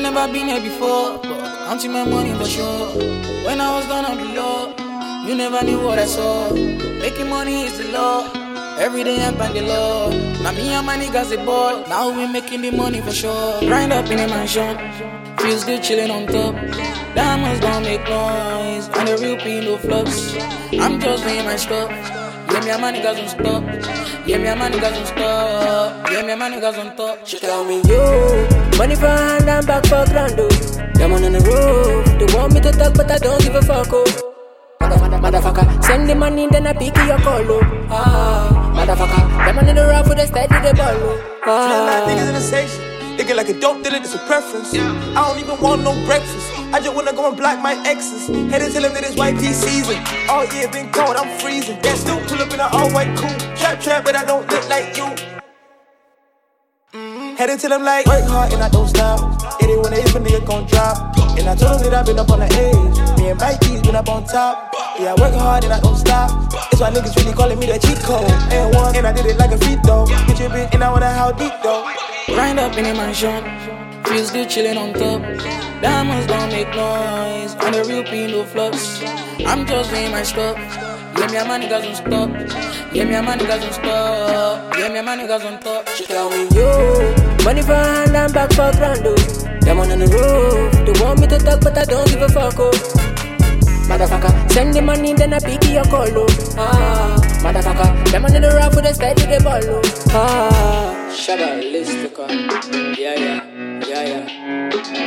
never been here before, but counting my money for sure. When I was down on the low, you never knew what I saw. Making money is the law. Every day I'm the law. Now me and my niggas a ball. Now we making the money for sure. Grind up in a mansion, feels good chilling on top. Diamonds don't make noise, and the real P no flops. I'm just doing my stuff. Yeah, me and my niggas don't stop. Yeah, me and my niggas don't stop. Yeah, me and my niggas don't stop. She tell me, yo, money for hand and back for grando. Them on the road, they want me to talk but I don't give a fuck, oh. Motherfucker, send the money then I pick your call, oh. Motherfucker, them on the road for the steady the ball, oh. Feeling like niggas in the section. Nigga like a dope dealer, it's a preference. I don't even want no breakfast. I just wanna go and block my exes. Headed to them that it's white pea season. All year been cold, I'm freezing. Yeah, still pull up in an all white coupe. Trap, but I don't look like you. Headed to them like work hard and I don't stop. It ain't when they if a nigga gon' drop. And I told them that I been up on the edge. Me and Mikey's been up on top. Yeah, I work hard and I don't stop. It's why niggas really calling me the cheat code. And one, and I did it like a free throw. Bitch, you been and I wanna how deep though. Grind up in a mansion, feels good chilling on top. Diamonds don't make noise, and the real P no flops. I'm just doing my stuff. Yeah, me and my niggas don't stop. Yeah, me and my niggas don't stop. Yeah, me and my niggas don't stop. She tell me, yo, money for hand and back for grando. Them on the road, they want me to talk but I don't give a fuck, oh. Motherfucker, send the money then I pick your call, oh. Motherfucker, them on the road for the steady the ball, oh. Shut up, list the car. Yeah.